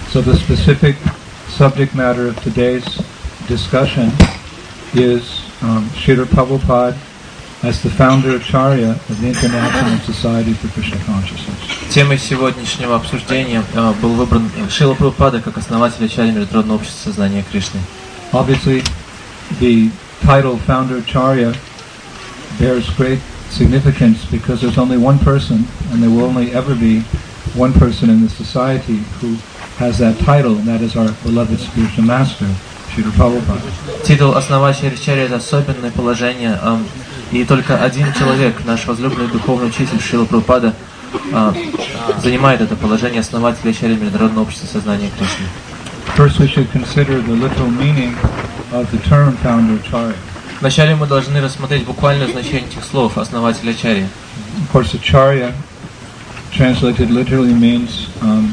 So the specific subject matter of today's discussion is Srila Prabhupada as the founder Acharya of the International Society for Krishna Consciousness. Темой сегодняшнего обсуждения был выбран Шрила Прабхупада как основатель Ачарьи Международного общества сознания Кришны. Obviously, the title Founder Acharya bears great significance because there's only one person, and there will only ever be one person in the society who has that title, and that is our beloved spiritual master, Srila Prabhupada. Титул основателя Ачарьи — это особенное положение, и только один человек, наш возлюбленный духовный учитель Шрила Прабхупада, занимает это положение основателя Ачарьи Международного общества сознания Кришны. First, we should consider the literal meaning of the term Founder Acharya. Вначале мы должны рассмотреть буквальное значение этих слов «основатель Ачарьи». Of course, Acharya, translated literally, means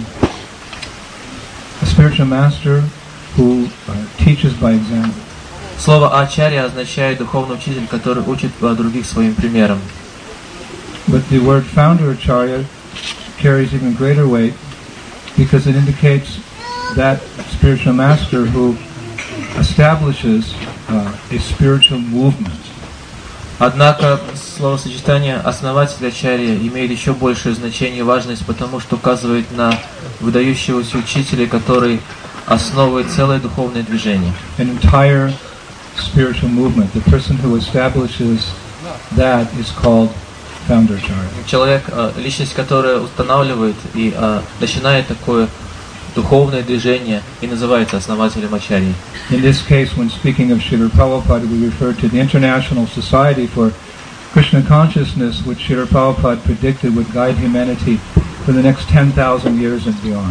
a spiritual master who teaches by example. Слово «ачарья» означает духовный учитель, который учит других своим примером. But the word Founder Acharya carries even greater weight because it indicates that spiritual master who establishes a spiritual movement. Однако словосочетание «основатель Ачарьи» имеет еще большее значение и важность, потому что указывает на выдающегося учителя, который основывает целое духовное движение. An entire spiritual movement. The person who establishes that is called Founder Acharya. Человек, личность, которая устанавливает и начинает такое духовное движение, и называется основателем Ачарьи. In this case, when speaking of Srila Prabhupada, we refer to the International Society for Krishna Consciousness, which Srila Prabhupada predicted would guide humanity for the next 10,000 years and beyond.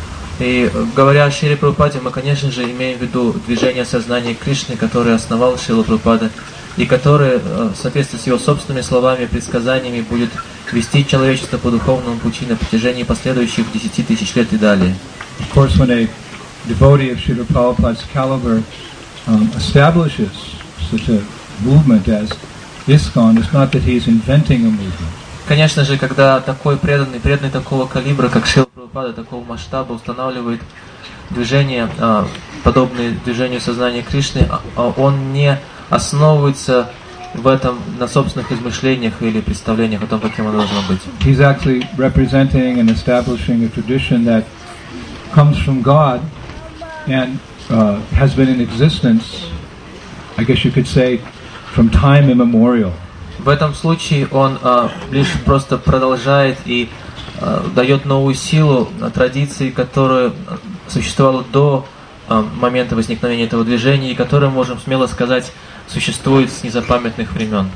И говоря о Шриле Прабхупаде, мы, конечно же, имеем в виду движение сознания Кришны, которое основал Шрила Прабхупада, и которое, в соответствии с его собственными словами и предсказаниями, будет вести человечество по духовному пути на протяжении последующих 10 тысяч лет и далее. Of course, when a devotee of Srila Prabhupada's caliber establishes such a movement as ISKCON, it's not that he's inventing a movement. Конечно же, когда такой преданный такого калибра, как Шрила Прабхупада, такого масштаба устанавливает движение, подобное движению сознания Кришны, он не основывается в этом на собственных измышлениях или представлениях о том, каким оно должно быть. He's actually representing and establishing a tradition that comes from God and has been in existence, I guess you could say, from time immemorial. В этом случае он лишь просто продолжает и дает новую силу традиции, которая существовала до момента возникновения этого движения, и которая, можем смело сказать, существует с незапамятных времен.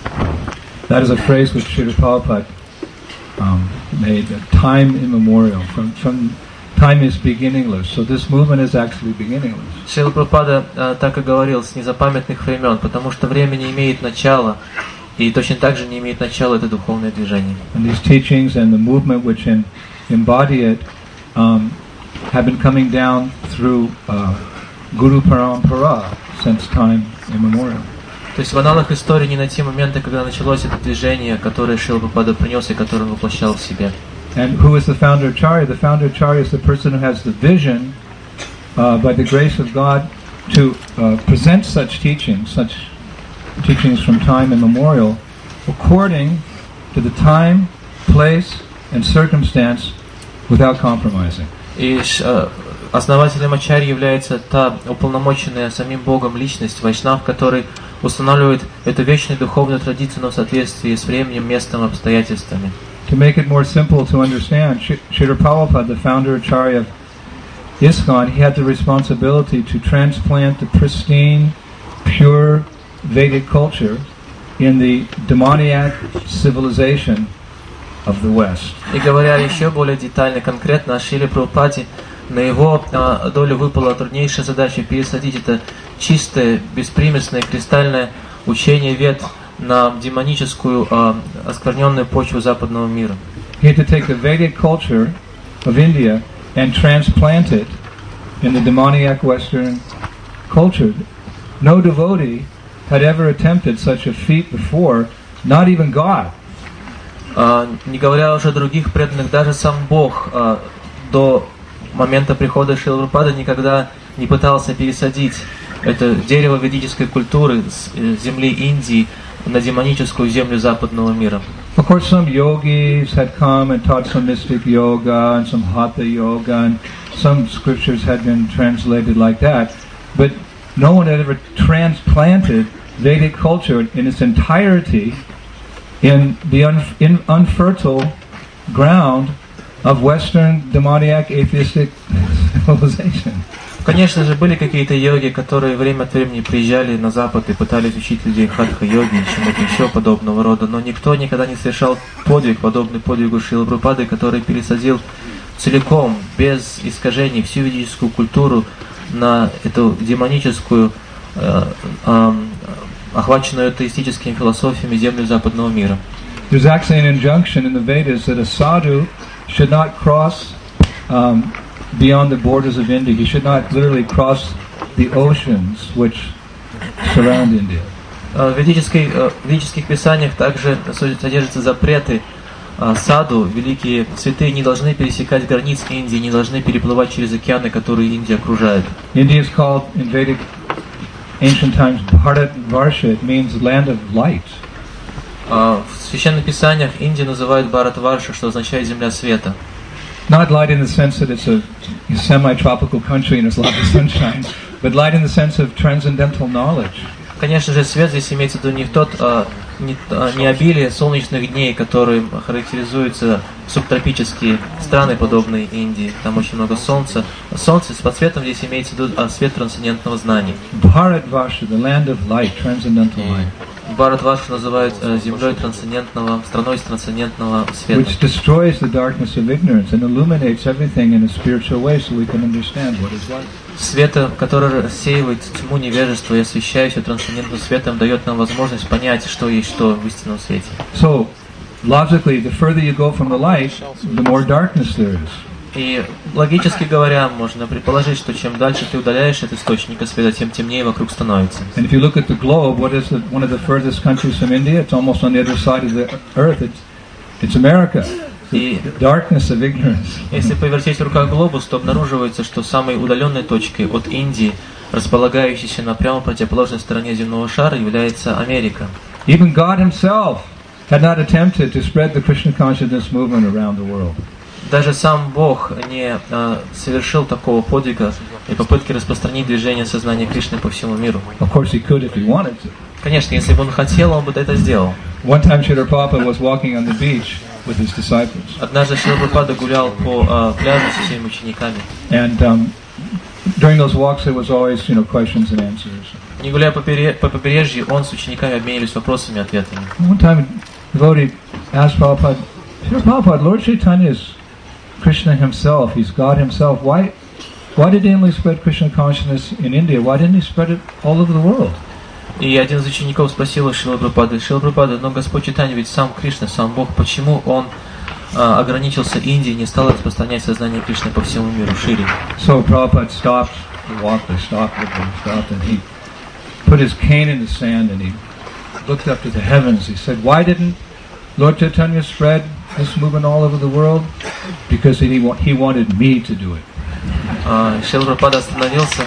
That is a phrase which Srila Prabhupada made, time immemorial. From time is beginningless, so this movement is actually beginningless. Шрила Прабхупада так и говорил, с незапамятных времен, потому что время не имеет начала, и точно так же не имеет начала это духовное движение. And these teachings and the movement which embody it have been coming down through Guru Parampara since time immemorial. То есть в аналах истории не найти момента, когда началось это движение, которое Шрила Прабхупада принес и которое он воплощал в себе. And who is the Founder Acharya? The Founder Acharya is the person who has the vision, by the grace of God, to present such teachings from time immemorial, according to the time, place, and circumstance, without compromising. И основателем Ачарьи является та уполномоченная самим Богом личность, Вайшнав, который устанавливает эту вечную духовную традицию, но в соответствии с временем, местом, обстоятельствами. To make it more simple to understand, Srila Prabhupada, the Founder Acharya of ISKCON, he had the responsibility to transplant the pristine, pure Vedic culture in the demoniac civilization of the West. И говоря еще более детально, конкретно о Шриле Прабхупаде, на его долю выпала труднейшая задача пересадить это чистое, беспримесное, кристальное учение Вед на демоническую, оскверненную почву западного мира. He had to take the Vedic culture of India and transplant it in the demoniac Western culture. No devotee had ever attempted such a feat before, not even God. Не говоря уже о других преданных, даже сам Бог до момента прихода Шрилы Прабхупады никогда не пытался пересадить это дерево ведической культуры с земли Индии на демоническую землю западного мира. Of course, some yogis had come and taught some mystic yoga and some hatha yoga, and some scriptures had been translated like that. But no one had ever transplanted Vedic culture in its entirety in the unfertile ground of Western demoniac atheistic civilization. Конечно же, были какие-то йоги, которые время от времени приезжали на Запад и пытались учить людей хатха-йоги и чему-то еще подобного рода, но никто никогда не совершал подвиг, подобный подвигу Шрилы Прабхупады, который пересадил целиком, без искажений, всю ведическую культуру на эту демоническую, охваченную атеистическими философиями землю западного мира. There's actually an injunction in the Vedas that a sadhu should not cross beyond the borders of India. He should not literally cross the oceans which surround India. В ведических писаниях также содержатся запреты. Саду, великие святые, не должны пересекать границ Индии, не должны переплывать через океаны, которые Индия окружает. India is called in Vedic ancient times Bharatvarsha. It means land of light. В священных писаниях Индию называют Бхаратварша, что означает земля света. Not light in the sense that it's a semi-tropical country and there's lots of sunshine, but light in the sense of transcendental knowledge. Конечно же, свет здесь имеется в виду не обилие солнечных дней, которые характеризуются субтропические страны, подобные Индии. Там очень много солнца. Солнце под светом здесь имеется в виду свет трансцендентного знания. Bharatvarsha, the land of light, transcendental light. Бхаратваршу называют землей трансцендентного, страной трансцендентного света. Which destroys the darkness of ignorance and illuminates everything in a spiritual way so we can understand what is light. Света, который рассеивает тьму невежества и освещая все трансцендентным светом, дает нам возможность понять, что есть что в истинном свете. So, logically, the further you go from the light, the more darkness there is. И логически говоря, можно предположить, что чем дальше ты удаляешься от источника света, тем темнее вокруг становится. And if you look at the globe, what is one of the furthest countries from India? It's almost on the other side of the earth. It's America. The darkness of ignorance. Если повертеть в руках глобус, то обнаруживается, что самой удаленной точкой от Индии, располагающейся на прямо противоположной стороне земного шара, является Америка. Even God Himself had not attempted to spread the Krishna consciousness movement around the world. Даже сам Бог не совершил такого подвига и попытки распространить движение сознания Кришны по всему миру. Of course, He could if He wanted to. Конечно, если бы Он хотел, Он бы это сделал. One time, Srila Prabhupada was walking on the beach with his disciples. Однажды Шрила Прабхупада гулял по пляжу со своими учениками. And during those walks, there was always, questions and answers. Не гуляя по побережью, он с учениками обменивались вопросами и ответами. One time, a devotee asked Prabhupada, Srila Prabhupada, Lord Chaitanya is Krishna himself, he's God himself. Why did he only spread Krishna consciousness in India? Why didn't he spread it all over the world? И один из учеников спросил Шрила Прабхупады, Шрила Прабхупада, но Господь Чайтанья ведь сам Кришна, сам Бог, почему он ограничился Индией, не стал распространять сознание Кришны по всему миру шире? So Prabhupada stopped the walk, they stopped, and he put his cane in the sand and he looked up to the heavens. He said, why didn't Lord Chaitanya spread this movement all over the world? Because he wanted me to do it. Шрила Прабхупада остановился,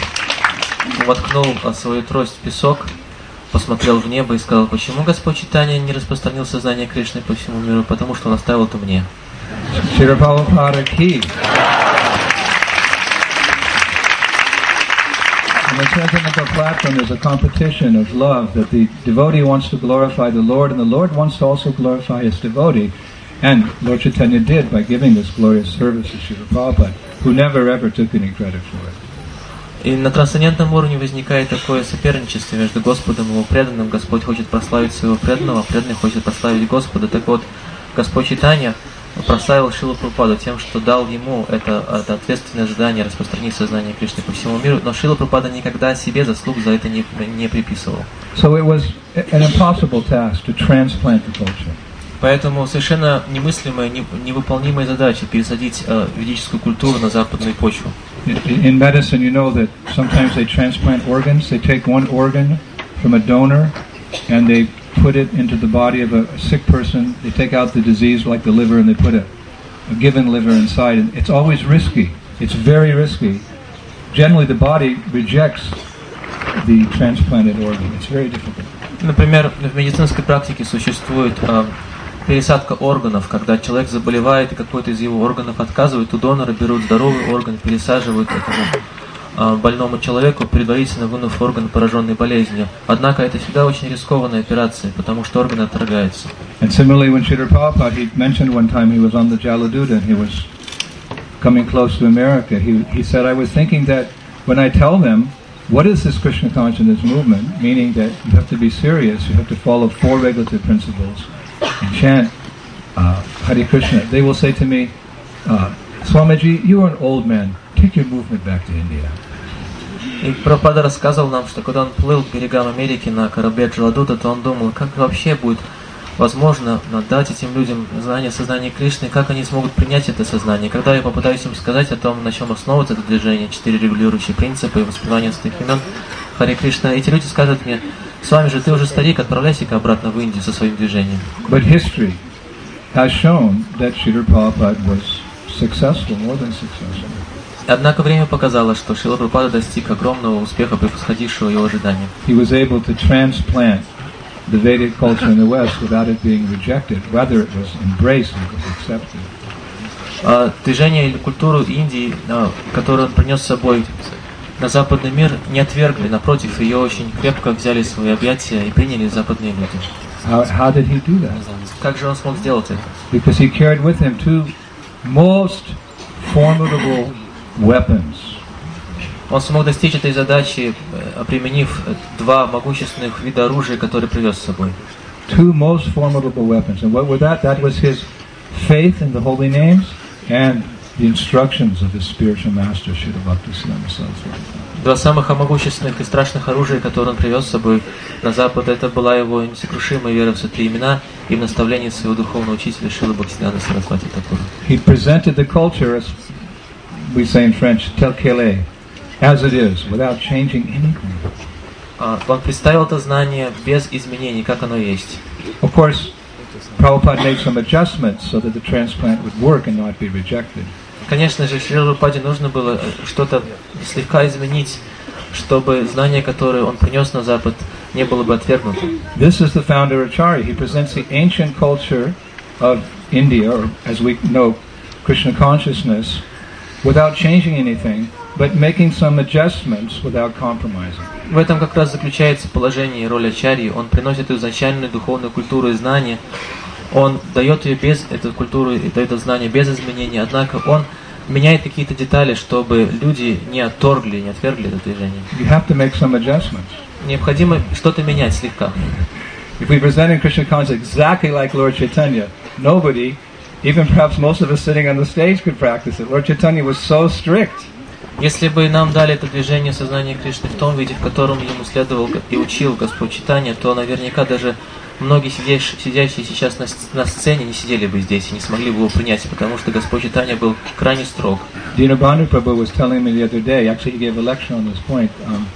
воткнул свою трость в песок, посмотрел в небо и сказал, почему Господь Чайтанья не распространил сознание Кришны по всему миру? Потому что Он оставил это мне. Srila Prabhupada ki. On the transcendental platform, there's a competition of love that the devotee wants to glorify the Lord, and the Lord wants to also glorify his devotee. And Lord Chaitanya did by giving this glorious service to Srila Prabhupada, who never ever took any credit for it. И на трансцендентном уровне возникает такое соперничество между Господом и Его преданным. Господь хочет прославить своего преданного, преданный хочет прославить Господа. Так вот, Господь Чайтанья прославил Шрилу Прабхупаду тем, что дал ему это ответственное задание распространить сознание Кришны по всему миру, но Шрила Прабхупада никогда себе заслуг за это не приписывал. So it was an impossible task to transplant the culture. Поэтому совершенно немыслимая, невыполнимая задача пересадить ведическую культуру на западную почву. In medicine, you know that sometimes they transplant organs. They take one organ from a donor and they put it into the body of a sick person. They take out the disease like the liver and they put a given liver inside. And it's always risky it's very risky. Generally, the body rejects the transplanted organ. It's very difficult. Например, в медицинской практике существует пересадка органов, когда человек заболевает и какой-то из его органов отказывает, у донора берут здоровый орган, пересаживают этому больному человеку, предварительно вынув орган, пораженный болезнью. Однако это всегда очень рискованная операция, потому что орган отторгается. And similarly, when Srila Prabhupada, he mentioned one time he was on the Jaladuta and he was coming close to America. He said, I was thinking that when I tell them, what is this Krishna consciousness movement? Meaning that you have to be serious, you have to follow 4 regulative principles and chant Hare Krishna. They will say to me, Swamiji, you are an old man. Take your movement back to India. И Прабхупада рассказывал нам, что когда он плыл к берегам Америки на корабле Джаладута, то он думал, как вообще будет возможно дать этим людям знание сознания Кришны, как они смогут принять это сознание. Когда я попытаюсь им сказать о том, на чем основывается это движение, 4 регулирующие принципы и воспевание святых имен Харе Кришна, эти люди скажут мне, с вами же ты уже старик, отправляйся-ка обратно в Индию со своим движением. But history has shown that Srila Prabhupada was successful, more than successful. Однако время показало, что Шрила Прабхупада достиг огромного успеха, превосходившего его ожидания. He was able to transplant the Vedic culture in the West without it being rejected. Rather, it was embraced and accepted. Движение или культуру Индии, которую он принес с собой на западный мир, не отвергли, напротив, ее очень крепко взяли в свои объятия и приняли западные люди. How did he do that? Как же он смог сделать это? Because he carried with him 2 most formidable weapons. Он смог достичь этой задачи, применив 2 могущественных вида оружия, которые привез с собой. 2 most formidable weapons. And what were that? That was his faith in the holy names and the instructions of his spiritual master, Srila Bhaktisiddhanta Saraswati. 2 самых могущественных и страшных оружия, которые он привез с собой на Запад, это была его несокрушимая вера в святые имена и в наставление своего духовного учителя Шрилы Бхактисиддханта Сарасвати Такура. He presented the culture, as we say in French, tel quel est, as it is, without changing anything. Он представил это знание без изменений, как оно есть. Of course, Prabhupada made some adjustments so that the transplant would work and not be rejected. Конечно же, Шриле Прабхупаде нужно было что-то слегка изменить, чтобы знание, которое он принес на Запад, не было бы отвергнуто. This is the founder Acharya. He presents the ancient culture of India, or as we know, Krishna consciousness, without changing anything, but making some adjustments without compromising. В этом как раз заключается положение и роль Ачарьи. Он приносит изначальную духовную культуру и знания. Он дает ее без этой культуры и дает это знание без изменений. Однако он меняет какие-то детали, чтобы люди не отторгли, не отвергли это движение. You have to make some adjustments. Необходимо что-то менять слегка. If we presented Krishna consciousness exactly like Lord Chaitanya, nobody, even perhaps most of us sitting on the stage, could practice it. Lord Chaitanya was so strict. Если бы нам дали это движение сознания Кришны в том виде, в котором ему следовал и учил Господь Чайтанья, то наверняка даже многие сидящие сейчас на сцене не сидели бы здесь и не смогли бы его принять, потому что Господь Чайтанья был крайне строг. Dinabandhu Prabhu was telling me the other day, actually he gave a lecture on this point,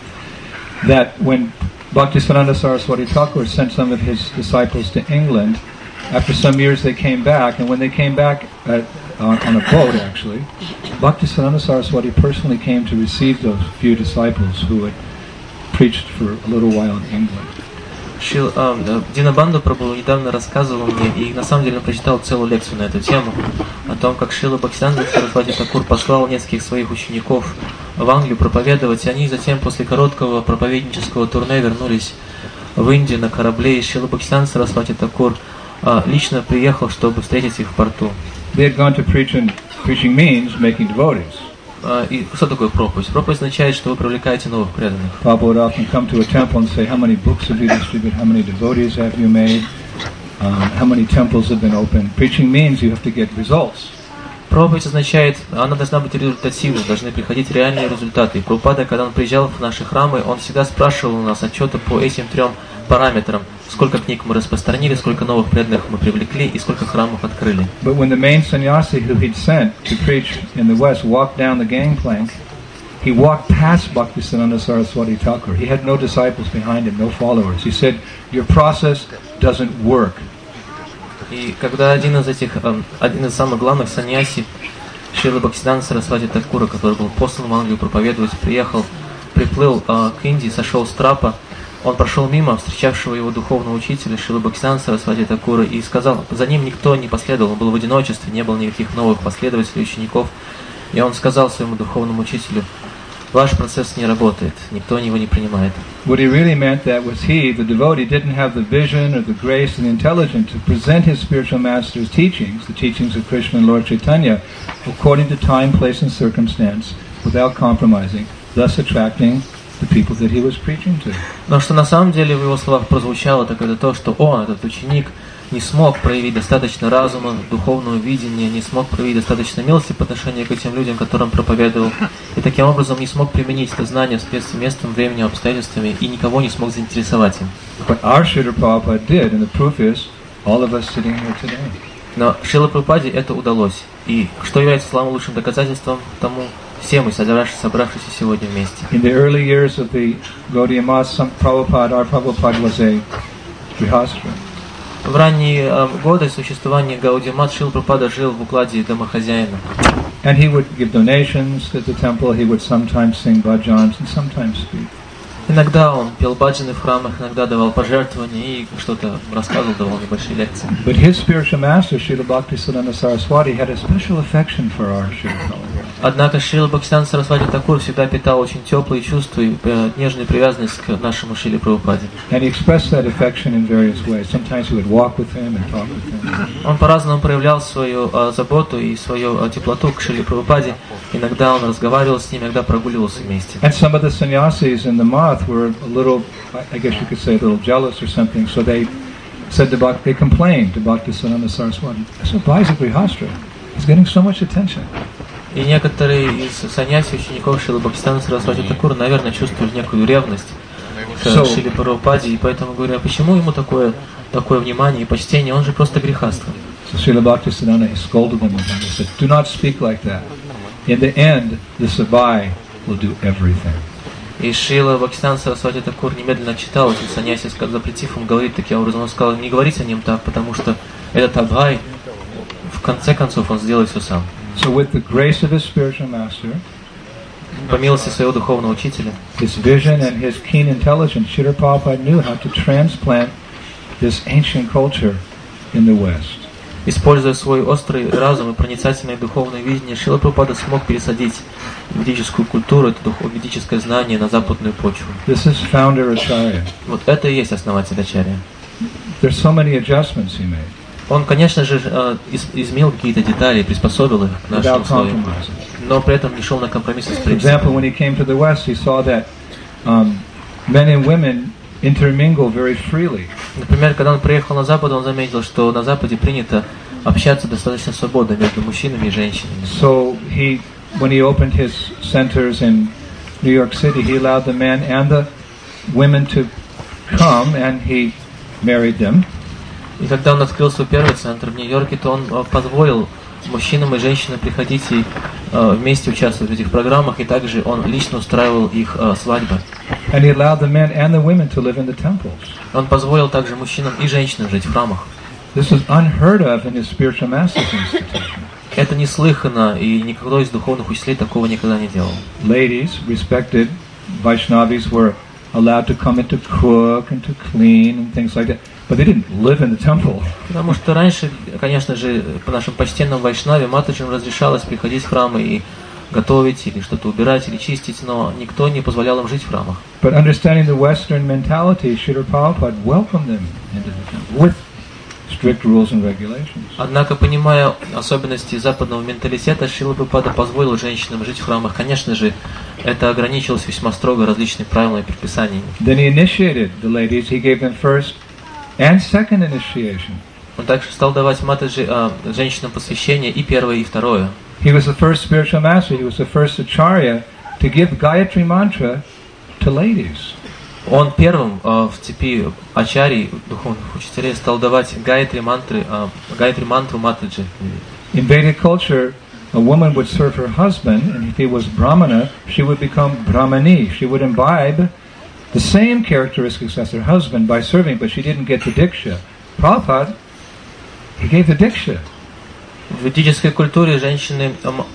that when Bhaktisiddhanta Saraswati Thakur sent some of his disciples to England, after some years they came back, and when they came back on a boat actually, Bhaktisiddhanta Saraswati personally came to receive those few disciples who had preached for a little while in England. Динабанду Прабху недавно рассказывал мне, и на самом деле он прочитал целую лекцию на эту тему, о том, как Шрила Бхактисиддханта Сарасвати Такур послал нескольких своих учеников в Англию проповедовать, и они затем после короткого проповеднического турне вернулись в Индию на корабле, и Шрила Бхактисиддханта Сарасвати Такур лично приехал, чтобы встретить их в порту. They had gone to preach, and preaching means making devotees. И что такое проповедь? Проповедь означает, что вы привлекаете новых преданных. Prabhupada would often come to a temple and say, how many books have you distributed, how many devotees have you made, how many temples have been opened. Preaching means you have to get results. Проповедь означает, она должна быть результативной, должны приходить реальные результаты. И Прабхупада, когда он приезжал в наши храмы, он всегда спрашивал у нас отчеты по этим 3 параметрам. Сколько книг мы распространили, сколько новых преданных мы привлекли и сколько храмов открыли. But when the main sannyasi who he'd sent to preach in the West walked down the gangplank, he walked past Bhaktisiddhanta Saraswati Thakur. He had no disciples behind him, no followers. He said, your process doesn't work. И когда один из самых главных саньяси Шрила Бхактисиданта Сарасвати Такура, который был послан в Англию проповедовать, приплыл к Индии, сошел с трапа. Он прошел мимо встречавшего его духовного учителя Шрила Бхактисиданта Сарасвати Такура и сказал, за ним никто не последовал, он был в одиночестве, не было никаких новых последователей, учеников. И он сказал своему духовному учителю, ваш процесс не работает, никто его не принимает. What he really meant that was he, the devotee, didn't have the vision or the grace and the intelligence to present his spiritual master's teachings, the teachings of Krishna and Lord Chaitanya, according to time, place and circumstance, without compromising, thus attracting the people that he was preaching to. Но что на самом деле в его словах прозвучало, так это то, что он, этот ученик, не смог проявить достаточно разума, духовного видения, не смог проявить достаточно милости по отношению к этим людям, которым проповедовал, и таким образом не смог применить это знание в соответствии с местом, временем, обстоятельствами, и никого не смог заинтересовать им. But our Srila Prabhupada did, and the proof is all of us sitting here today. Но Шрила Прабхупаде это удалось. И что является самым лучшим доказательством тому, все мы, собравшиеся сегодня вместе. In the early years of the Gaudiya Math, our Prabhupada was a grihastra. В ранние годы существования Гаудия Мат Шрила Прабхупада жил в укладе домохозяина. And he would give donations to the temple, he would sometimes sing bhajans and sometimes speak. Иногда он пел баджаны в храмах, иногда давал пожертвования и что-то рассказывал, давал небольшие лекции. But his spiritual master, Srila Bhaktisiddhanta Saraswati, had a special affection for our Srila Prabhupada. Однако Шрила Бхактисиданта Сарасвати Такур всегда питал очень теплые чувства и нежную привязанность к нашему Шриле Прабхупаде. And he expressed that affection in various ways. Sometimes he would walk with him and talk with him. Он по-разному проявлял свою заботу и свою теплоту к Шриле Прабхупаде. Иногда он разговаривал с ним, иногда прогуливался вместе. And some of the sannyasis in the Math were a little, I guess you could say, a little jealous or something. So they said they complained to Bhaktisiddhanta Saraswati. So Bhaisa Grihastra, he's getting so much attention. И некоторые из саньяси, учеников Шрилы Бхактисиданта Сарасвати Такура, наверное, чувствуют некую ревность к Шриле Прабхупаде, и поэтому говорят, а почему ему такое внимание и почтение, он же просто грехастный. So Srila Bhaktisiddhanta scolded them and he said, do not speak like that. In the end, the Sabai will do everything. И Шрила Бхактисиданта Сарасвати Такур немедленно читал этим саньяси, запретив им говорить таким образом. Он сказал, не говорите о нем так, потому что этот Абхай, в конце концов, он сделает все сам. So with the grace of his spiritual master, по милости своего духовного учителя, his vision and his keen intelligence, Srila Prabhupada knew how to transplant this ancient culture in the West. Используя свой острый разум и проницательное духовное видение, Шрила Прабхупада смог пересадить ведическую культуру, это ведическое знание на западную почву. This is founder Acharya. Вот это и есть основатель Ачарья. There's so many adjustments he made. Он, конечно же, изменил какие-то детали, приспособил их к нашим условиям, но при этом не шел на компромиссы с принципом. For example, when he came to the West, he saw that men and women intermingle very freely. Например, когда он приехал на Запад, он заметил, что на Западе принято общаться достаточно свободно между мужчинами и женщинами. So when he opened his centers in New York City, he allowed the men and the women to come, and he married them. И когда он открыл свой первый центр в Нью-Йорке, то он позволил мужчинам и женщинам приходить и вместе участвовать в этих программах, и также он лично устраивал их свадьбы. And he allowed the men and the women to live in the temples. Он позволил также мужчинам и женщинам жить в храмах. This was unheard of in his spiritual master's institution. Это неслыханно, и никто из духовных учителей такого никогда не делал. Ladies, respected Vaishnavis, were allowed to come in to cook and to clean and things like that. But they didn't live in the temple. Потому что раньше, конечно же, по нашим почтенным вайшнаве, матаджам разрешалось приходить в храмы и готовить, или что-то убирать, или чистить, но никто не позволял им жить в храмах. But understanding the Western mentality, Srila Prabhupada welcomed them into the temple with strict rules and regulations. Однако, понимая особенности западного менталитета, Шрила Прабхупада позволил женщинам жить в храмах. Конечно же, это ограничивалось весьма строго различными правилами и предписаниями. Then he initiated the ladies. He gave them first and second initiation. Он также стал давать матаджи женщинам посвящение и первое, и второе. He was the first spiritual master. He was the first acharya to give Gayatri mantra to ladies. Он первым в цепи ачарий, духовных учителей, стал давать гайатри мантру матаджи. In Vedic culture, a woman would serve her husband, and if he was Brahmana, she would become Brahmani. She would imbibe the same characteristics as her husband by serving, but she didn't get the Diksha. Prabhupada, he gave the Diksha. В ведической культуре женщины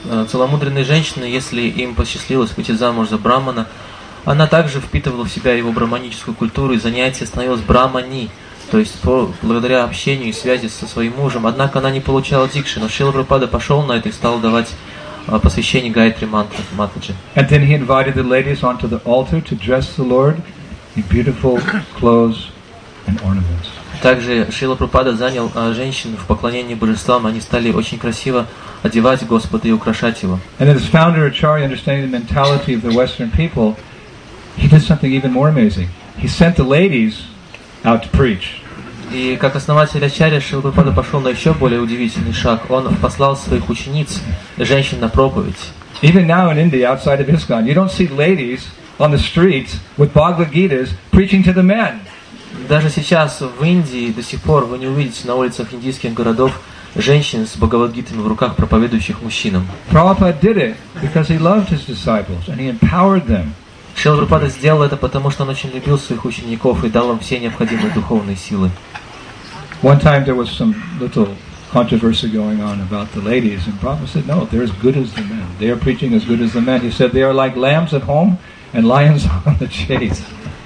целомудренные женщины, если им посчастливилось выйти замуж за брамана, она также впитывала в себя его браманическую культуру, и занятие становилось брамани, то есть благодаря общению и связи со своим мужем. Однако она не получала дикши, но Шрила Прабхупада пошел на это и стал давать посвящение Гайатри Матаджи. And then he invited the ladies onto the altar to dress the Lord in beautiful clothes and ornaments. Также Шрила Прабхупада занял женщин в поклонении божествам, они стали очень красиво одевать Господа и украшать его. And as founder Acharya, understanding the mentality of the Western people, he did something even more amazing. He sent the ladies out to preach. И как основатель Ачарья, Шрила Прабхупада пошел на еще более удивительный шаг. Он послал своих учениц, женщин, на проповедь. Even now in India, outside of ISKCON, you don't see ladies on the streets with Bhagavad Gitas preaching to the men. Даже сейчас в Индии до сих пор вы не увидите на улицах индийских городов женщин с Бхагавад-гитами в руках, проповедующих мужчинам. Prabhupada did it because he loved his disciples and he empowered them. Шрила Прабхупада сделал это, потому что он очень любил своих учеников и дал им все необходимые духовные силы. One time there was some little controversy going on about the ladies, and Prabhupada said, no, they're as good as the men. They are preaching as good as the men. He said, they are like lambs at home and lions on the chase.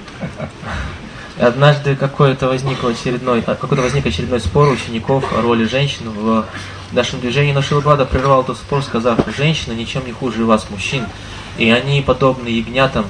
Однажды какой-то возник очередной спор учеников о роли женщин в нашем движении, но Шрила Прабхупада прервал этот спор, сказав: женщины ничем не хуже вас, мужчин, и они подобны ягнятам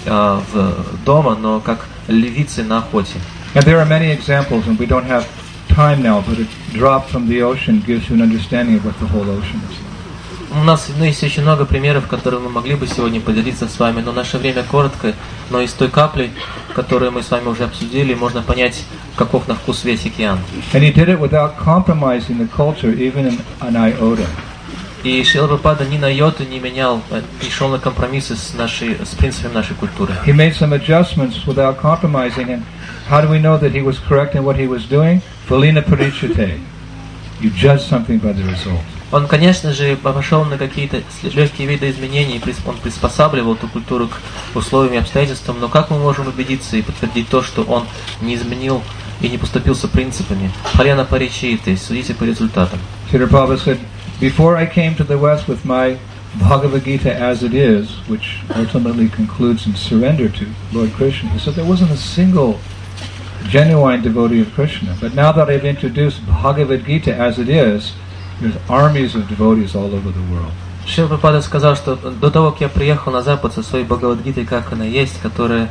дома, но как львицы на охоте. And there are many examples, and we don't have time now, but a drop from the ocean gives you an understanding of what the whole ocean is. У нас есть очень много примеров, которые мы могли бы сегодня поделиться с вами, но наше время короткое, но из той капли, которую мы с вами уже обсудили, можно понять, каков на вкус весь океан. And he did it without compromising the culture, even in an iota. И Шрила Прабхупада ни на йоту не менял, не шел на компромиссы с принципами нашей культуры. He made some adjustments without compromising, and how do we know that he was correct in what he was doing? Phalina parichate. You judge something by the result. Он, конечно же, пошел на какие-то легкие виды изменений, он приспосабливал эту культуру к условиям и обстоятельствам, но как мы можем убедиться и подтвердить то, что он не изменил и не поступился принципами? Харена паричиты, судите по результатам. Srila Prabhupada said, before I came to the West with my Bhagavad Gita as it is, which ultimately concludes in surrender to Lord Krishna, he said there wasn't a single genuine devotee of Krishna. But now that I've introduced Bhagavad Gita as it is, there's armies of devotees all over the world. Шрила Прабхупада сказал, что до того, как я приехал на Запад со своей Бхагавад-гитой, как она есть, которая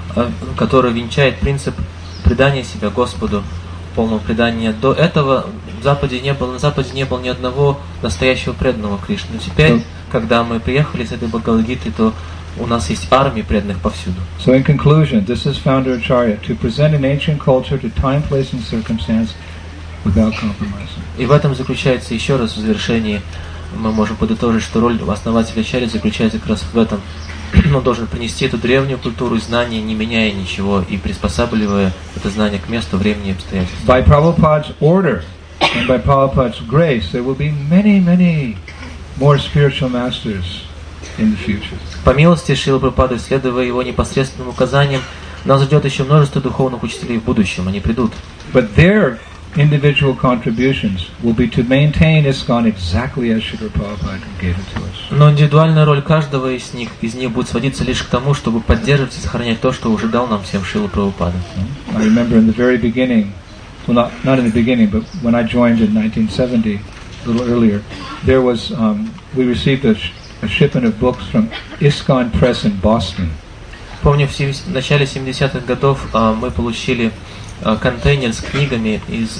венчает принцип предания себя Господу, полного предания, до этого на Западе не было ни одного настоящего преданного Кришны. Но теперь, когда мы приехали с этой Бхагавад-гитой, то у нас есть армии преданных повсюду. So in conclusion, this is founder Acharya, to present an ancient culture to time, place and circumstance without compromising. И в этом заключается, еще раз в завершении, мы можем подытожить, что роль основателя Ачарьи заключается как раз в этом. Он должен принести эту древнюю культуру и знания, не меняя ничего, и приспосабливая это знание к месту, времени и обстоятельствам. By Prabhupada's order and by Prabhupada's grace, there will be many, many more spiritual masters in the future. По милости Шрилы Прабхупады, следуя его непосредственным указаниям, нас ждет еще множество духовных учителей в будущем, они придут. But their individual contributions will be to maintain ISKCON exactly as Srila Prabhupada gave it to us. Но индивидуальная роль каждого из них будет сводиться лишь к тому, чтобы поддерживать и сохранять то, что уже дал нам всем Шрила Прабхупада. I remember in the very beginning, well, not in the beginning, but when I joined in 1970, a little earlier, there was we received a shipment of books from ISKCON Press in Boston. Помню, в начале 70-х годов мы получили контейнер с книгами из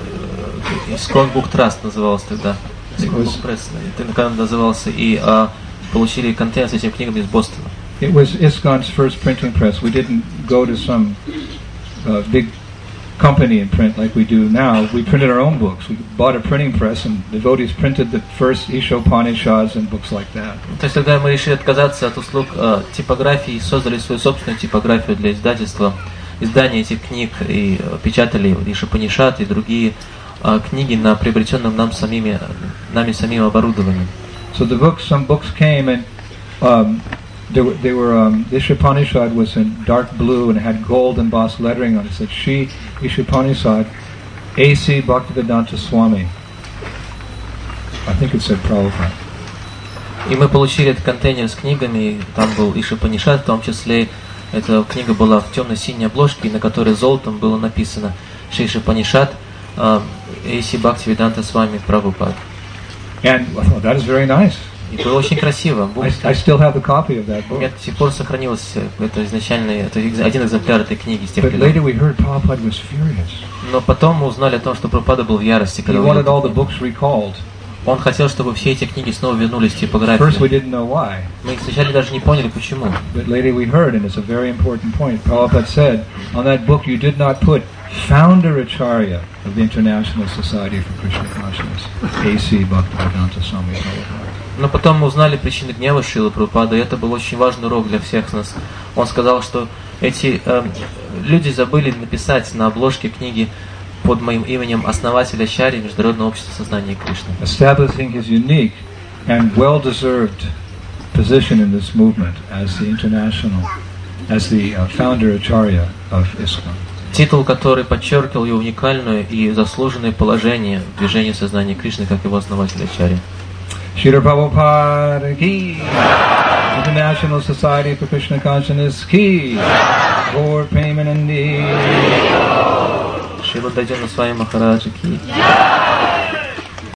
ISKCON Book Trust назывался тогда. ISKCON Press, тогда назывался, и получили контейнер с этими книгами из Бостона. It was ISKCON's first printing press. We didn't go to some big company and print like we do now. We printed our own books. We bought a printing press, and devotees printed the first Ishopanishads and books like that. То есть тогда мы решили отказаться от услуг типографии и создали свою собственную типографию для издания этих книг и печатали Ишопанишад и другие книги на приобретенном нами самим оборудовании. So some books came, and they were the Ishopanishad was in dark blue and had gold embossed lettering on it. It said Shri Ishopanishad A.C. Bhaktivedanta Swami. I think it said Prabhupada. И мы получили этот контейнер с книгами, и там был Ишупанишат, в том числе. Эта книга была в темно-синей обложке, на которой золотом было написано Ишупанишат, A.C. Bhaktivedanta Swami Prabhupada. And well, that is very nice. И было очень красиво. I still have a copy of that У book. меня до сих пор сохранился это изначальный, это один экземпляр этой книги с тех But later времен. we heard Prabhupada was furious. Но потом мы узнали о том, что Прабхупада был в ярости, He когда wanted all the увидел. books recalled. Он хотел, чтобы все эти книги снова вернулись в First we типографию. didn't know why, Мы сначала даже не поняли, почему. but later we heard, and it's a very important point. Prabhupada said, on that book you did not put founder Acharya of the International Society for Krishna Consciousness, A.C. Bhaktivedanta Swami Prabhupada. Но потом мы узнали причины гнева Шрилы Прабхупады, и это был очень важный урок для всех нас. Он сказал, что эти люди забыли написать на обложке книги под моим именем основателя Ачарьи Международного общества сознания Кришны. Establishing his unique and well-deserved position in this movement as the founder Acharya of ISKCON. Титул, который подчеркивал его уникальное и заслуженное положение в движении сознания Кришны, как его основателя Ачарьи. Шрила Прабхупада ки, International Society for Krishna Consciousness ки, Gaur Premanandi. Шрила Дайджана Свами Махараджа ки.